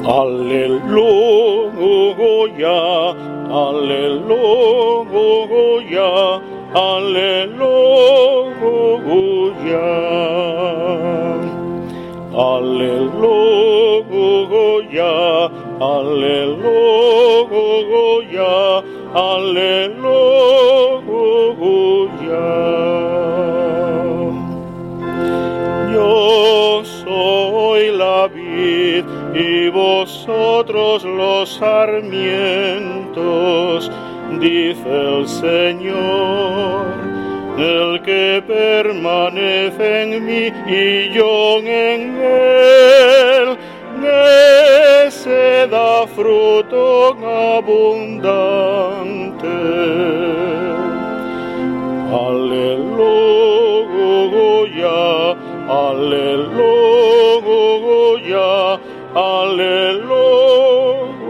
Aleluya, aleluya, aleluya. Aleluya, aleluya, aleluya. Yo soy la vid y vosotros los sarmientos, dice el Señor. El que permanece en mí y yo en él, ese da fruto abundante. Aleluya, aleluya, aleluya.